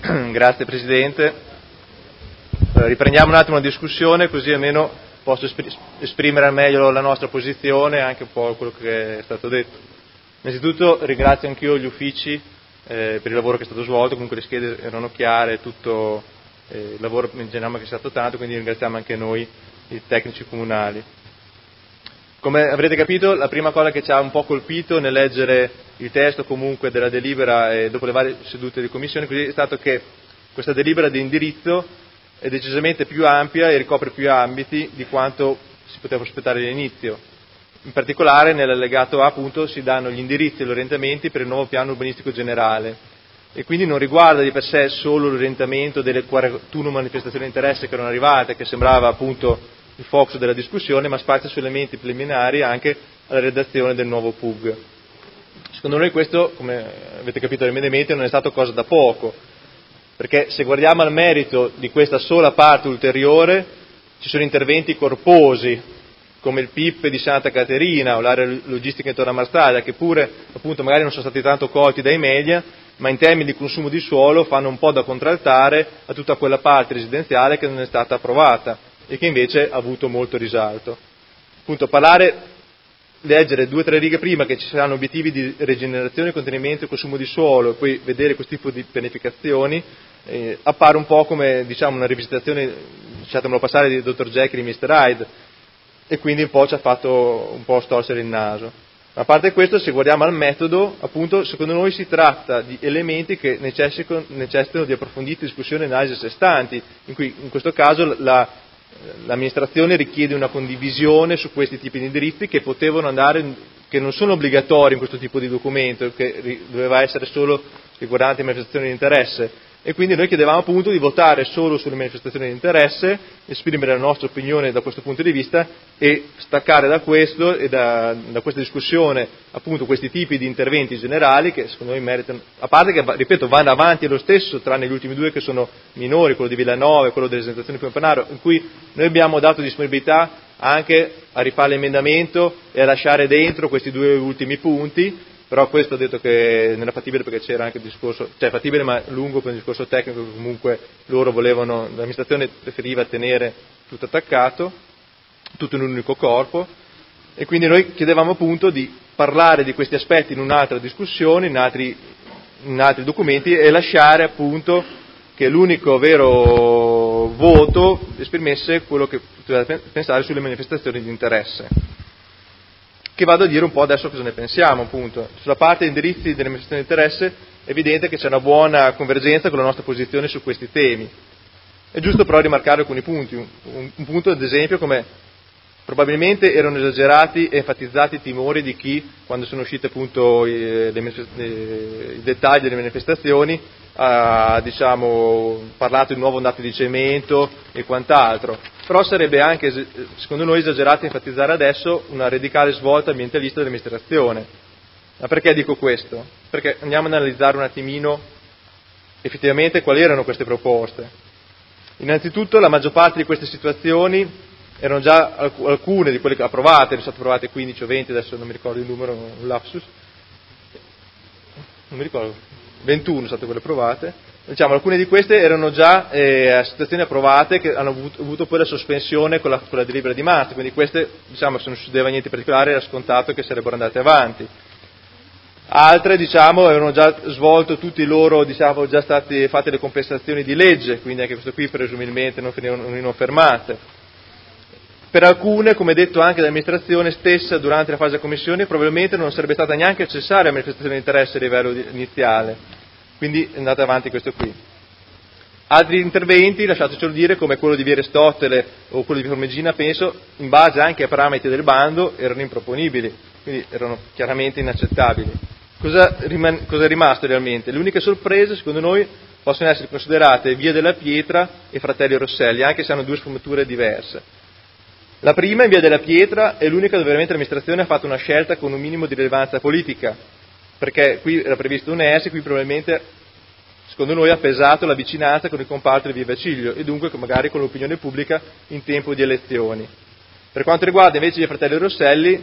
Grazie Presidente. Riprendiamo un attimo la discussione, così almeno posso esprimere al meglio la nostra posizione e anche un po' quello che è stato detto. Innanzitutto ringrazio anch'io gli uffici per il lavoro che è stato svolto, comunque le schede erano chiare, tutto il lavoro in generale che è stato tanto, quindi ringraziamo anche noi i tecnici comunali. Come avrete capito, la prima cosa che ci ha un po' colpito nel leggere il testo comunque della delibera e dopo le varie sedute di commissione è stato che questa delibera di indirizzo è decisamente più ampia e ricopre più ambiti di quanto si poteva aspettare all'inizio. In particolare nell'allegato A appunto si danno gli indirizzi e gli orientamenti per il nuovo piano urbanistico generale e quindi non riguarda di per sé solo l'orientamento delle 41 manifestazioni di interesse che erano arrivate, che sembrava appunto il focus della discussione, ma spazia su elementi preliminari anche alla redazione del nuovo PUG. Secondo noi questo, come avete capito dall'emendamento, non è stato cosa da poco, perché se guardiamo al merito di questa sola parte ulteriore, ci sono interventi corposi, come il PIP di Santa Caterina o l'area logistica intorno a Marsaglia, che pure appunto magari non sono stati tanto colti dai media, ma in termini di consumo di suolo fanno un po' da contraltare a tutta quella parte residenziale che non è stata approvata e che invece ha avuto molto risalto. Appunto leggere 2 o 3 righe prima che ci saranno obiettivi di rigenerazione, contenimento e consumo di suolo e poi vedere questo tipo di pianificazioni appare un po' come diciamo una rivisitazione, lasciatemelo passare, di Dr. Jekyll e Mr. Hyde e quindi un po' ci ha fatto un po' storcere il naso. Ma a parte questo, se guardiamo al metodo, appunto, secondo noi si tratta di elementi che necessitano di approfondite discussioni e analisi a sé stanti, in cui in questo caso l'amministrazione richiede una condivisione su questi tipi di indirizzi che potevano andare, che non sono obbligatori in questo tipo di documento, che doveva essere solo riguardante manifestazioni di interesse. E quindi noi chiedevamo appunto di votare solo sulle manifestazioni di interesse, esprimere la nostra opinione da questo punto di vista e staccare da questo e da questa discussione appunto questi tipi di interventi generali che secondo noi meritano, a parte che ripeto vanno avanti lo stesso tranne gli ultimi 2 che sono minori, quello di Villanova e quello delle esentazioni di Pompanaro, in cui noi abbiamo dato disponibilità anche a rifare l'emendamento e a lasciare dentro questi 2 ultimi punti. Però questo ho detto che non era fattibile perché c'era anche il discorso, cioè fattibile ma lungo per il discorso tecnico che comunque loro volevano, l'amministrazione preferiva tenere tutto attaccato, tutto in un unico corpo e quindi noi chiedevamo appunto di parlare di questi aspetti in un'altra discussione, in altri documenti e lasciare appunto che l'unico vero voto esprimesse quello che poteva pensare sulle manifestazioni di interesse. Che vado a dire un po' adesso cosa ne pensiamo, appunto. Sulla parte degli indirizzi delle manifestazioni di interesse è evidente che c'è una buona convergenza con la nostra posizione su questi temi. È giusto però rimarcare alcuni punti. Un punto, ad esempio, come probabilmente erano esagerati e enfatizzati i timori di chi, quando sono usciti appunto i dettagli delle manifestazioni, ha parlato di nuovo ondate di cemento e quant'altro. Però sarebbe anche, secondo noi, esagerato enfatizzare adesso una radicale svolta ambientalista dell'amministrazione. Ma perché dico questo? Perché andiamo ad analizzare un attimino effettivamente quali erano queste proposte. Innanzitutto la maggior parte di queste situazioni erano già alcune di quelle approvate, sono state approvate 15 o 20, adesso non mi ricordo il numero, un lapsus, non mi ricordo, 21 sono state quelle approvate. Diciamo, alcune di queste erano già situazioni approvate che hanno avuto poi la sospensione con la delibera di marzo, quindi queste, diciamo, se non succedeva niente di particolare era scontato che sarebbero andate avanti. Altre, avevano già svolto tutti i loro, già state fatte le compensazioni di legge, quindi anche questo qui presumibilmente non venivano fermate. Per alcune, come detto anche dall'amministrazione stessa durante la fase della commissione, probabilmente non sarebbe stata neanche necessaria la manifestazione di interesse a livello iniziale, quindi è andata avanti questo qui. Altri interventi, lasciatecelo dire, come quello di Via Aristotele o quello di Formigina, penso, in base anche ai parametri del bando, erano improponibili, quindi erano chiaramente inaccettabili. Cosa è rimasto realmente? Le uniche sorprese, secondo noi, possono essere considerate Via della Pietra e Fratelli Rosselli, anche se hanno 2 sfumature diverse. La prima, in Via della Pietra, è l'unica dove veramente l'amministrazione ha fatto una scelta con un minimo di rilevanza politica, perché qui era previsto un ES, qui probabilmente, secondo noi, ha pesato la vicinanza con il comparto di Via Vaciglio e dunque magari con l'opinione pubblica in tempo di elezioni. Per quanto riguarda invece i Fratelli Rosselli,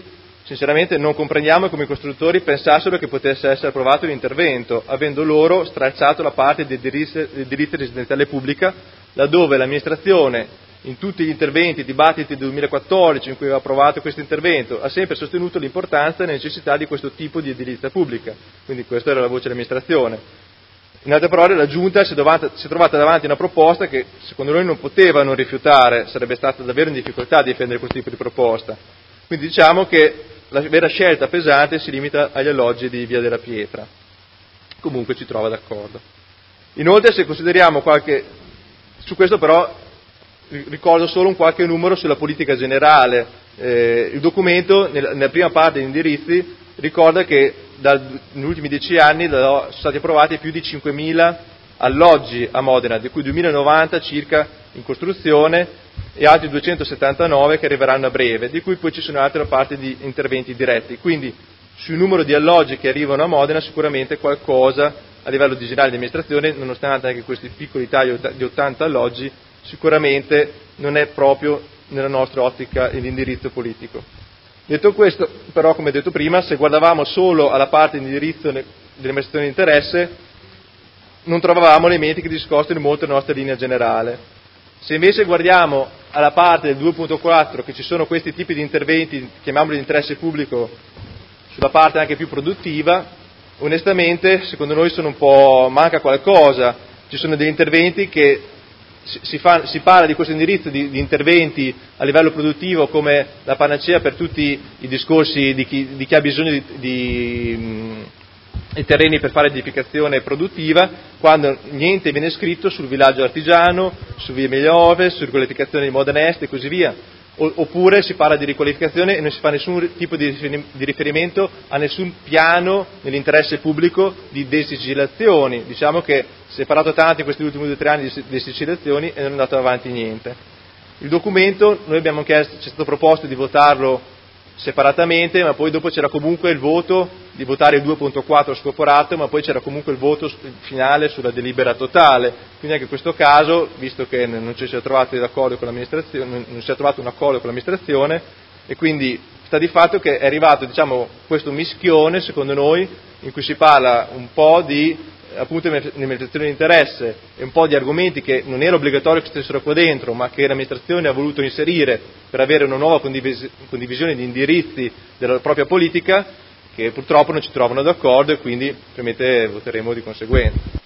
Sinceramente non comprendiamo come i costruttori pensassero che potesse essere approvato l'intervento, avendo loro stralciato la parte di edilizia residenziale pubblica, laddove l'amministrazione, in tutti gli interventi e dibattiti del 2014 in cui aveva approvato questo intervento, ha sempre sostenuto l'importanza e la necessità di questo tipo di edilizia pubblica. Quindi questa era la voce dell'amministrazione. In altre parole, la Giunta si è trovata davanti a una proposta che secondo noi non poteva non rifiutare, sarebbe stata davvero in difficoltà a difendere questo tipo di proposta. Quindi diciamo che la vera scelta pesante si limita agli alloggi di Via della Pietra. Comunque ci trova d'accordo. Inoltre, se consideriamo su questo però ricordo solo un qualche numero sulla politica generale. Il documento, nella prima parte degli indirizzi, ricorda che negli ultimi 10 anni sono stati approvati più di 5.000 alloggi a Modena, di cui 2.090 circa in costruzione e altri 279 che arriveranno a breve, di cui poi ci sono altre parti di interventi diretti. Quindi sul numero di alloggi che arrivano a Modena sicuramente qualcosa a livello di generale di amministrazione, nonostante anche questi piccoli tagli di 80 alloggi, sicuramente non è proprio nella nostra ottica e l'indirizzo politico. Detto questo, però, come detto prima, se guardavamo solo alla parte di indirizzo dell'amministrazione di interesse, non trovavamo elementi che discostino molto la nostra linea generale. Se invece guardiamo alla parte del 2.4, che ci sono questi tipi di interventi, chiamiamoli di interesse pubblico, sulla parte anche più produttiva, onestamente, secondo noi manca qualcosa. Ci sono degli interventi che si parla di questo indirizzo di interventi a livello produttivo come la panacea per tutti i discorsi di chi ha bisogno di terreni per fare edificazione produttiva, quando niente viene scritto sul villaggio artigiano, su via Emilia Ovest, su riqualificazione di Modena Est e così via. Oppure si parla di riqualificazione e non si fa nessun tipo di riferimento a nessun piano nell'interesse pubblico di desigillazioni. Diciamo che si è parlato tanto in questi ultimi 2 o 3 anni di desigillazioni e non è andato avanti niente. Il documento, noi abbiamo chiesto, ci è stato proposto di votarlo separatamente, ma poi dopo c'era comunque il voto di votare il 2.4 scorporato, ma poi c'era comunque il voto finale sulla delibera totale. Quindi anche in questo caso, visto che non ci si è trovati d'accordo con l'amministrazione, non si è trovato un accordo con l'amministrazione, e quindi sta di fatto che è arrivato, questo mischione, secondo noi, in cui si parla un po' di appunto l'amministrazione di interesse e un po' di argomenti che non era obbligatorio che stessero qua dentro, ma che l'amministrazione ha voluto inserire per avere una nuova condivisione di indirizzi della propria politica, che purtroppo non ci trovano d'accordo e quindi probabilmente voteremo di conseguenza.